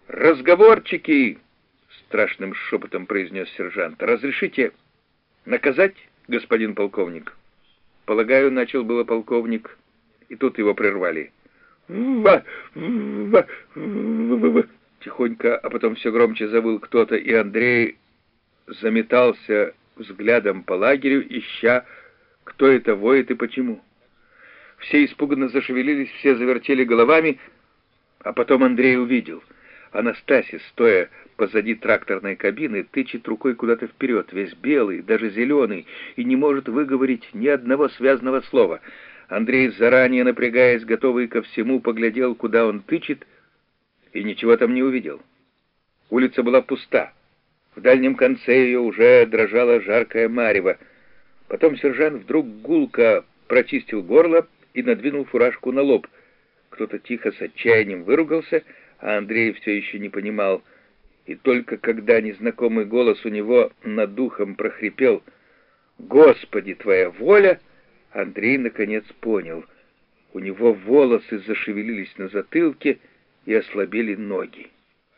«Разговорчики!» — страшным шепотом произнес сержант. «Разрешите наказать, господин полковник?» «Полагаю, начал было полковник, и тут его прервали. Тихонько, а потом все громче завыл кто-то, и Андрей заметался взглядом по лагерю, ища, кто это воет и почему. Все испуганно зашевелились, все завертели головами, а потом Андрей увидел. Анастасий, стоя позади тракторной кабины, тычет рукой куда-то вперед, весь белый, даже зеленый, и не может выговорить ни одного связанного слова. Андрей, заранее напрягаясь, готовый ко всему, поглядел, куда он тычет, и ничего там не увидел. Улица была пуста. В дальнем конце ее уже дрожало жаркое марево. Потом сержант вдруг гулко прочистил горло и надвинул фуражку на лоб. Кто-то тихо с отчаянием выругался, а Андрей все еще не понимал. И только когда незнакомый голос у него над духом прохрипел «Господи, твоя воля!», Андрей наконец понял. У него волосы зашевелились на затылке и ослабели ноги.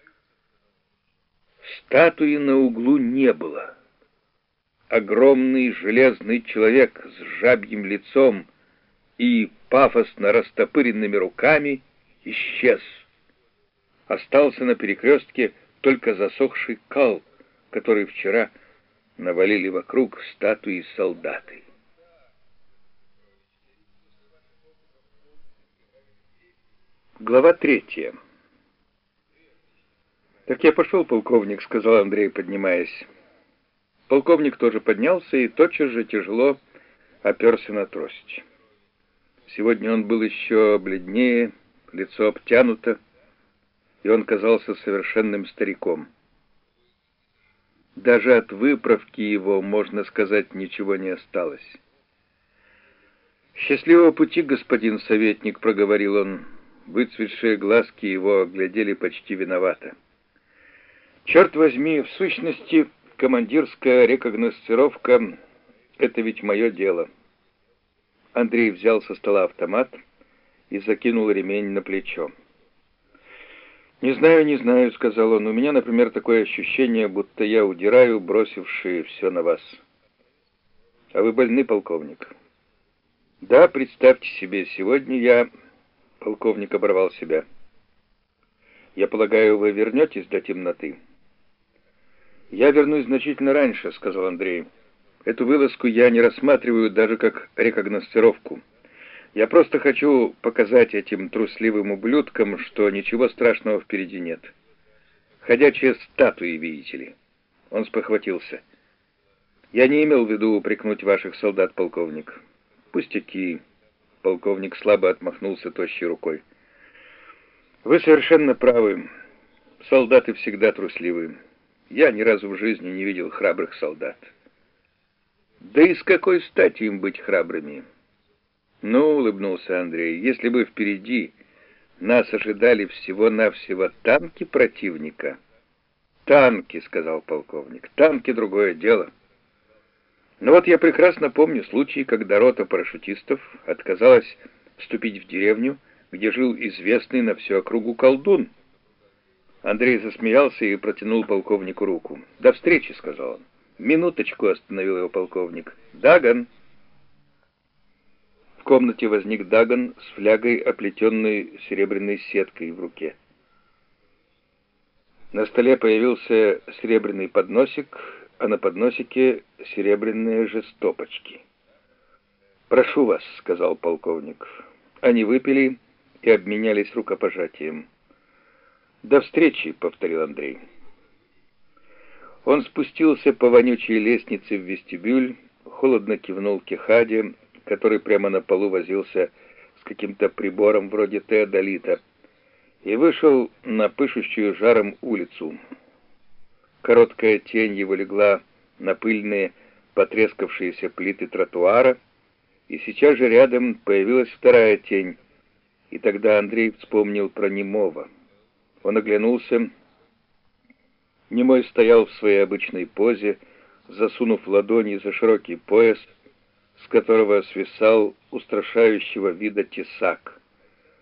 Статуи на углу не было. Огромный железный человек с жабьим лицом и пафосно растопыренными руками исчез. Остался на перекрестке только засохший кал, который вчера навалили вокруг статуи солдаты. Глава 3. «Так я пошел, полковник», — сказал Андрей, поднимаясь. Полковник тоже поднялся и тотчас же тяжело оперся на трость. Сегодня он был еще бледнее, лицо обтянуто, и он казался совершенным стариком. Даже от выправки его, можно сказать, ничего не осталось. «Счастливого пути, господин советник», — проговорил он. Выцветшие глазки его глядели почти виновато. «Черт возьми, в сущности, командирская рекогносцировка — это ведь мое дело». Андрей взял со стола автомат и закинул ремень на плечо. «Не знаю», — сказал он. «У меня, например, такое ощущение, будто я удираю, бросивши все на вас». «А вы больны, полковник?» «Да, представьте себе, сегодня я...» Полковник оборвал себя. «Я полагаю, вы вернетесь до темноты?» «Я вернусь значительно раньше», — сказал Андрей. «Эту вылазку я не рассматриваю даже как рекогносцировку. Я просто хочу показать этим трусливым ублюдкам, что ничего страшного впереди нет. Ходячие статуи, видите ли». Он спохватился. «Я не имел в виду упрекнуть ваших солдат, полковник». «Пустяки». Полковник слабо отмахнулся тощей рукой. «Вы совершенно правы. Солдаты всегда трусливы. Я ни разу в жизни не видел храбрых солдат». «Да и с какой стати им быть храбрыми?» «Ну, — улыбнулся Андрей, — если бы впереди нас ожидали всего-навсего танки противника...» «Танки, — сказал полковник, — танки — другое дело. Но вот я прекрасно помню случай, когда рота парашютистов отказалась вступить в деревню, где жил известный на всю округу колдун». Андрей засмеялся и протянул полковнику руку. «До встречи», — сказал он. «Минуточку», — остановил его полковник. «Даган». В комнате возник Даган с флягой, оплетенной серебряной сеткой в руке. На столе появился серебряный подносик, а на подносике серебряные же стопочки. «Прошу вас», — сказал полковник. Они выпили и обменялись рукопожатием. «До встречи», — повторил Андрей. Он спустился по вонючей лестнице в вестибюль, холодно кивнул Кехаде, который прямо на полу возился с каким-то прибором вроде теодолита, и вышел на пышущую жаром улицу. Короткая тень его легла на пыльные, потрескавшиеся плиты тротуара, и сейчас же рядом появилась вторая тень, и тогда Андрей вспомнил про немого. Он оглянулся. Немой стоял в своей обычной позе, засунув ладони за широкий пояс, с которого свисал устрашающего вида тесак.